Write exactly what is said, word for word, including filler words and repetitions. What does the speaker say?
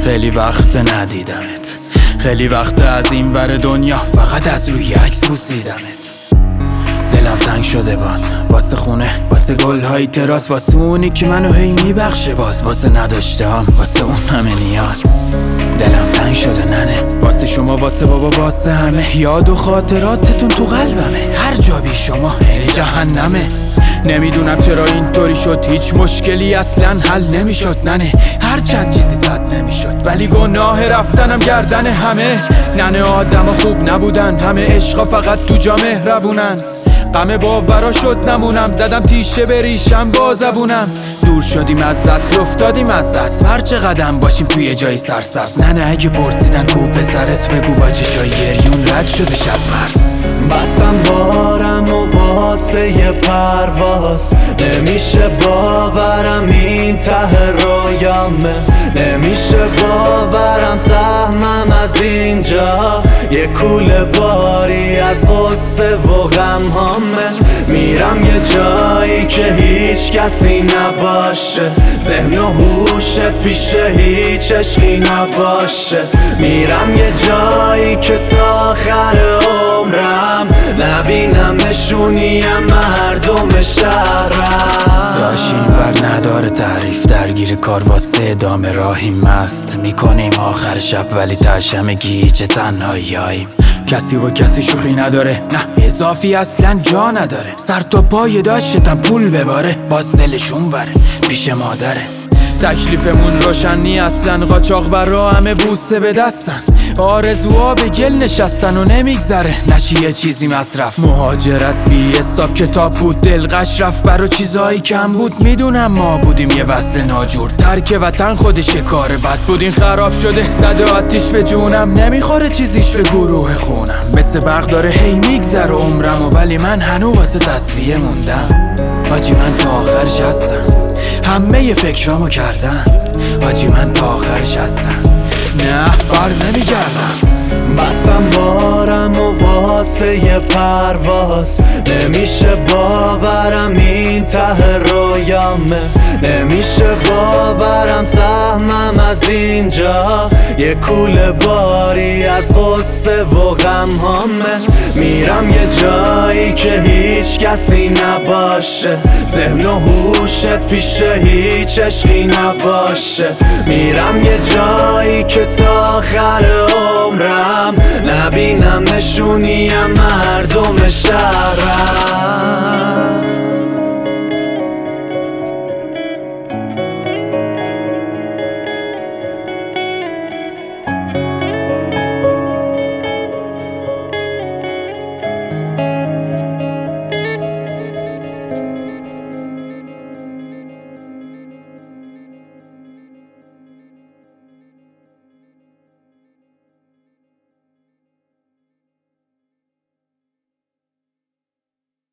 خیلی وقت ندیدمت، خیلی وقت از این ور دنیا فقط از روی عکس بوسیدمت. دلم تنگ شده باز واسه خونه، واسه گل‌های تراس، واسه اونی که منو هی میبخشه باز، واسه نداشتم، واسه اون همه نیاز. دلم تنگ شده ننه، واسه شما، واسه بابا، واسه همه. یاد و خاطراتتون تو قلبمه، هر جا بی شما هی جهنمه. نمیدونم چرا اینطوری شد، هیچ مشکلی اصلا حل نمیشد. ننه هر چند چیزی صد نمیشد، ولی گناه رفتنم گردن همه. ننه آدم خوب نبودن، همه عشقا فقط تو جا مهربونن. غم باورا شد نمونم، زدم تیشه بریشم با زبونم. دور شدیم از دست، افتادیم از دست، هرچه قدم باشیم توی جای سرسبز. ننه اگه پرسیدن کو پسرت، بگو با چشای گریون رد شدش از مرز. بستم بارم و واسه یه پرواز، نمیشه باورم این ته رویامه. نمیشه باورم سهمم از اینجا یه کوله باری از قصه و غم هامه. میرم یه جایی که هیچ کسی نباشه، ذهن و هوشت پیش هیچ عشقی نباشه. میرم یه جایی که تا آخر عمرم نبینم نشونیم مردم شهرم. داشتیم بر نداره تعریف، درگیر کار واسه ادامه راهی مست میکنیم آخر شب، ولی تشم گیج تنهاییم. کسی با کسی شوخی نداره، نه اضافی اصلا جا نداره. سر تا پای داشتم پول بباره، باز دلشون بره پیش مادره. تکلیفمون روشن نی اصلا، قاچاق برا همه بوسه به دستن. آرزوها به گل نشستن و نمیگذره نشی یه چیزی مصرف. مهاجرت بی حساب کتاب بود، دلقش رفت برا چیزایی کم بود. میدونم ما بودیم یه وصل ناجور، ترک وطن خودش کار بد بود. این خراب شده زده آتیش به جونم، نمیخوره چیزیش به گروه خونم. مثل برق داره هی میگذره عمرم، و ولی من هنو واسه تصفیه موندم. حاجی من تا آخرش هستم، همه ی فکرامو کردم. حاجی من تا آخرش هستم، نه بر نمیگردم. بستم بارم و واسه یه پرواز، نمیشه باورم این ته رویامه. نمیشه باورم سهمم از اینجا یه کوله باری از قصه و غم هامه. میرم یه جایی که هیچ کسی نباشه، ذهن و هوشت پیش هیچ عشقی نباشه. میرم یه جایی که تا آخر عمرم نبینم نشونیم مردم شهرم.